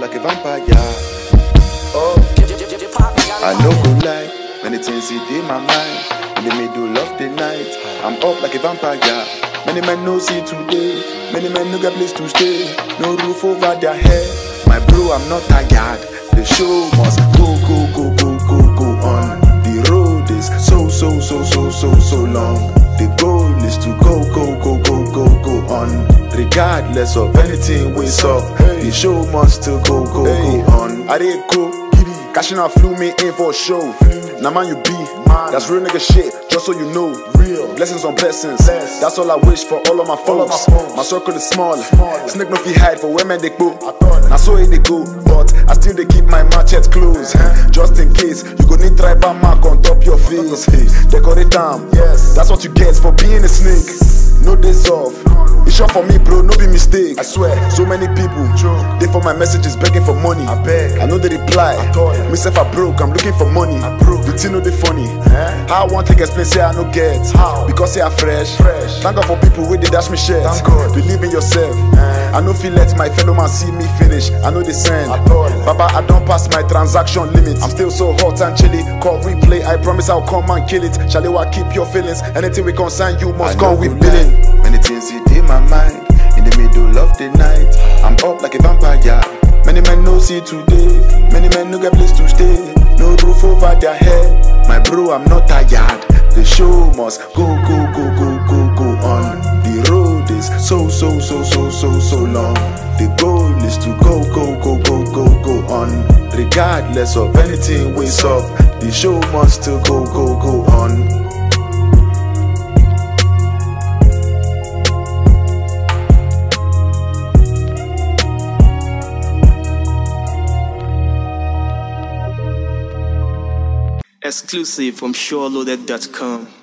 like a vampire. Oh, I no go lie, many things in my mind. In the middle of the night, I'm up like a vampire. Many men no see today, many men no get place to stay. No roof over their head. My bro, I'm not tired. The show must go on. The road is so long. The goal is to go on. Regardless of anything we suck, the show must still go on. I did go, cashing out flew me in for a show. Now man you be, that's real nigga shit, just so you know. Blessings on blessings, that's all I wish for all of my folks. My circle is small, snake no fi hide for women they go. Now so it they go, but I still they keep my machete close. Just in case, you go need tribal mark on top your face. Decorate time, that's what you get for being a snake. No days off, it's short for me bro, no be mistake. I swear, so many people, they for my messages begging for money. I know they reply, myself I broke, I'm looking for money. The thing know they funny, how I want to explain say I no get. Because say I fresh. Thank God for people where they dash me shit. Believe in yourself. I no feel let my fellow man see me finish. I know they send. Baba, I don't pass my transaction limit. I'm still so hot and chilly. Call replay, I promise I'll come and kill it. Shall I keep your feelings? Anything we concern, you must come with billing. Many things in my mind. In the middle of the night, I'm up like a vampire. Many men no see today. Many men no get place to stay. No roof over their head. My bro, I'm not tired. The show must go on. The road is so long. The goal is to go on. Regardless of anything we suck, the show must still go on. Exclusive from SureLoaded.com.